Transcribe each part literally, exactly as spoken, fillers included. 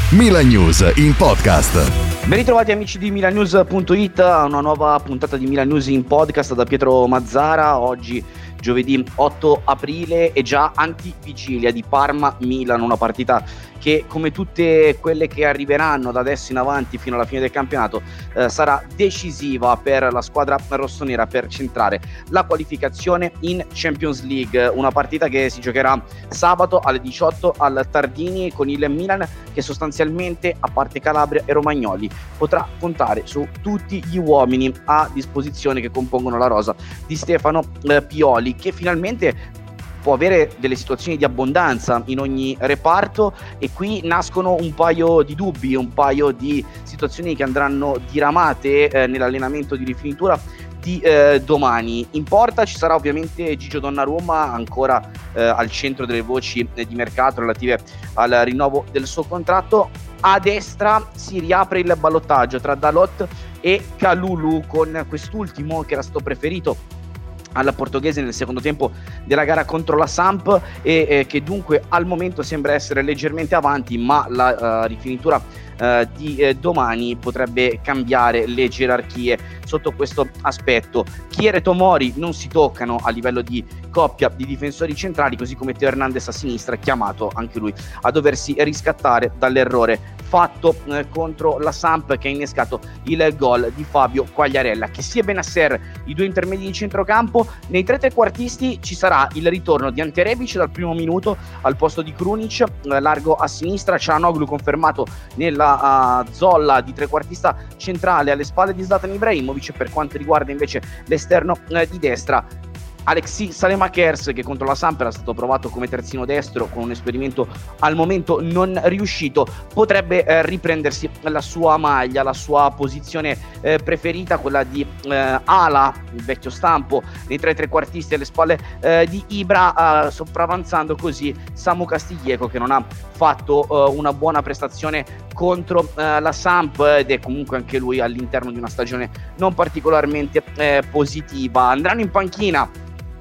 Milan News in podcast. Ben ritrovati amici di Milan News punto it a una nuova puntata di Milan News in podcast da Pietro Mazzara. Oggi giovedì otto aprile e già antivigilia di Parma-Milan, una partita che, come tutte quelle che arriveranno da adesso in avanti fino alla fine del campionato, eh, sarà decisiva per la squadra rossonera per centrare la qualificazione in Champions League. Una partita che si giocherà sabato alle diciotto al Tardini, con il Milan che sostanzialmente, a parte Calabria e Romagnoli, potrà contare su tutti gli uomini a disposizione che compongono la rosa di Stefano eh, Pioli, che finalmente può avere delle situazioni di abbondanza in ogni reparto, e qui nascono un paio di dubbi, un paio di situazioni che andranno diramate eh, nell'allenamento di rifinitura di eh, domani. In porta ci sarà ovviamente Gigio Donnarumma, ancora eh, al centro delle voci eh, di mercato relative al rinnovo del suo contratto. A destra si riapre il ballottaggio tra Dalot e Kalulu, con quest'ultimo che era stato preferito alla portoghese nel secondo tempo della gara contro la Samp e eh, che dunque al momento sembra essere leggermente avanti, ma la uh, rifinitura uh, di eh, domani potrebbe cambiare le gerarchie sotto questo aspetto. Chier e Tomori non si toccano a livello di coppia di difensori centrali, così come Teo Hernandez a sinistra, chiamato anche lui a doversi riscattare dall'errore fatto eh, contro la Samp, che ha innescato il gol di Fabio Quagliarella. Che sia Benasser i due intermedi di centrocampo. Nei tre trequartisti ci sarà il ritorno di Ante Rebic dal primo minuto al posto di Krunic, eh, largo a sinistra. Çalhanoğlu confermato nella uh, zolla di trequartista centrale alle spalle di Zlatan Ibrahimovic. Per quanto riguarda invece l'esterno eh, di destra, Alexis Saelemaekers, che contro la Samp era stato provato come terzino destro con un esperimento al momento non riuscito, potrebbe eh, riprendersi la sua maglia, la sua posizione eh, preferita, quella di eh, ala, il vecchio stampo, nei tre trequartisti alle spalle eh, di Ibra, eh, sopravanzando così Samu Castillejo, che non ha fatto eh, una buona prestazione contro eh, la Samp ed è comunque anche lui all'interno di una stagione non particolarmente eh, positiva. Andranno in panchina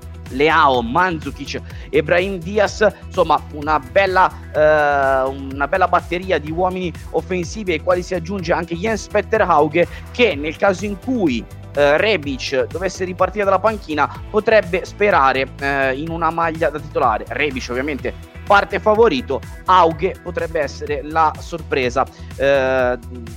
Leao, Mandzukic e Brahim Diaz, insomma una bella, eh, una bella batteria di uomini offensivi, ai quali si aggiunge anche Jens Petter Hauge, che nel caso in cui eh, Rebic dovesse ripartire dalla panchina potrebbe sperare eh, in una maglia da titolare. Rebic ovviamente parte favorito, Hauge potrebbe essere la sorpresa eh,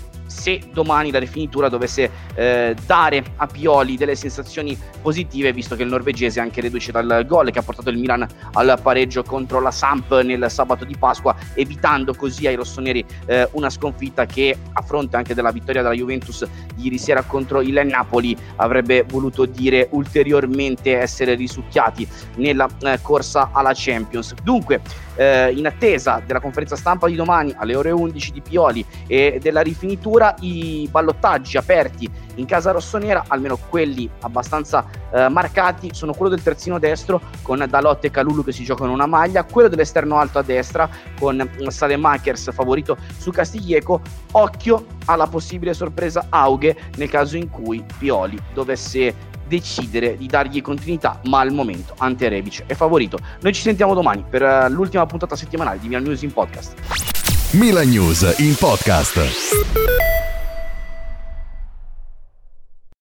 se domani la rifinitura dovesse eh, dare a Pioli delle sensazioni positive, visto che il norvegese è anche reduce dal gol che ha portato il Milan al pareggio contro la Samp nel sabato di Pasqua, evitando così ai rossoneri eh, una sconfitta che, a fronte anche della vittoria della Juventus ieri sera contro il Napoli, avrebbe voluto dire ulteriormente essere risucchiati nella eh, corsa alla Champions. Dunque, eh, in attesa della conferenza stampa di domani alle ore undici di Pioli e della rifinitura, i ballottaggi aperti in casa rossonera, almeno quelli abbastanza eh, marcati, sono quello del terzino destro con Dalot e Kalulu che si giocano una maglia, quello dell'esterno alto a destra con Saelemaekers favorito su Castillejo. Occhio alla possibile sorpresa Hauge nel caso in cui Pioli dovesse decidere di dargli continuità, ma al momento Ante Rebic è favorito. Noi ci sentiamo domani per uh, l'ultima puntata settimanale di Milan News in podcast. Milan News in podcast.